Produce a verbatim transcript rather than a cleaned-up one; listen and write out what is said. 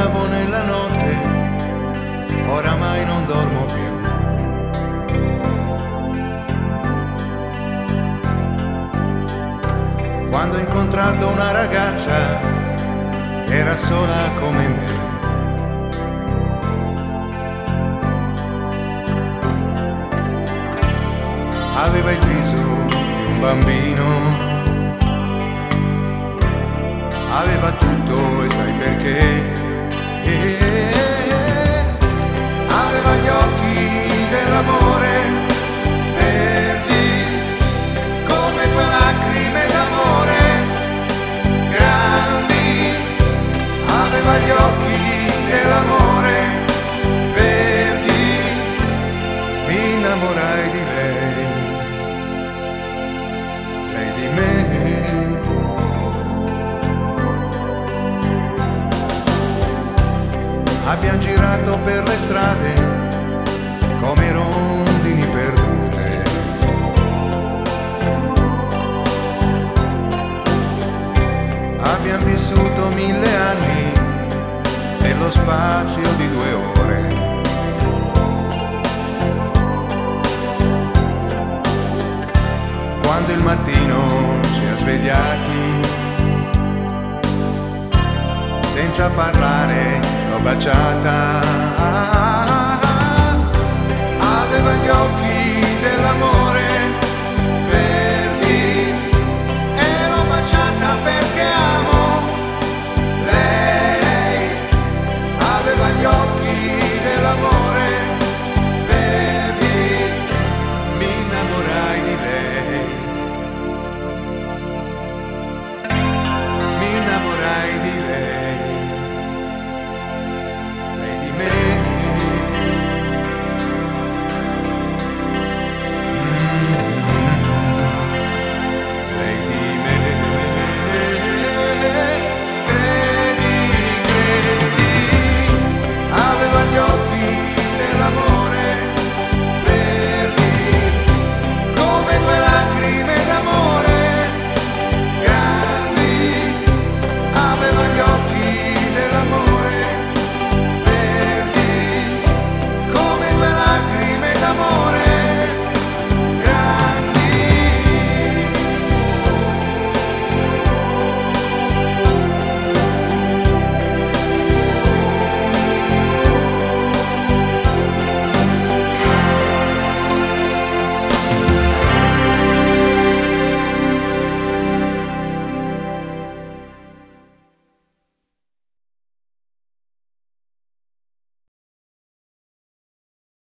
sognavo nella notte, oramai non dormo più. Quando ho incontrato una ragazza che era sola come me, aveva il viso di un bambino, aveva tutto e sai perché? E aveva gli occhi dell'amore verdi come quelle lacrime d'amore grandi, aveva gli occhi dell'amore verdi, mi innamorai di lei, lei di me. Abbiamo girato per le strade come rondini perdute, abbiamo vissuto mille anni nello spazio di due ore. Quando il mattino ci ha svegliati, senza parlare l'ho baciata.